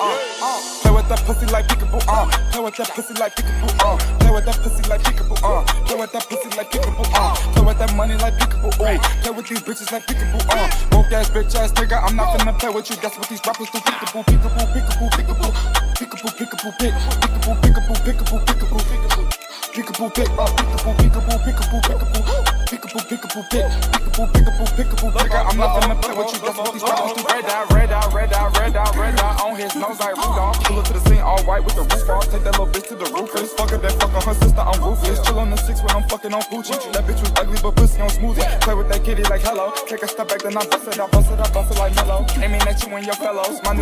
Play with that pussy like peekaboo, play with that pussy like peekaboo, play with that pussy like peekaboo, play with that pussy like peekaboo, play with that money like peekaboo, play with these bitches like peekaboo, broke ass bitch ass nigga, I'm not finna play with you. That's what these rappers do. Peekaboo, peekaboo, peekaboo, peekaboo, peekaboo, peekaboo, peekaboo, peekaboo, peekaboo, peekaboo, peekaboo. Peekaboo, pick, peekaboo, peekaboo, peekaboo, peekaboo, peekaboo, peekaboo, pick, peekaboo, peekaboo, peekaboo, nigga, I'm not finna play with you. That's what these rappers do. Red eye, red eye, red eye, red eye, red eye on his nose like Rudolph. Pull up to the scene all white with the roof off. Take that little bitch to the roof. Fuck her, that fuck on her sister, I'm ruthless. Chill on the six when I'm fucking on Gucci. That bitch was ugly but pussy on smoothie. Play with that kitty like hello. Take a step back then I bust it, I bust it, I bust it like mellow. Aiming at you and your fellows. My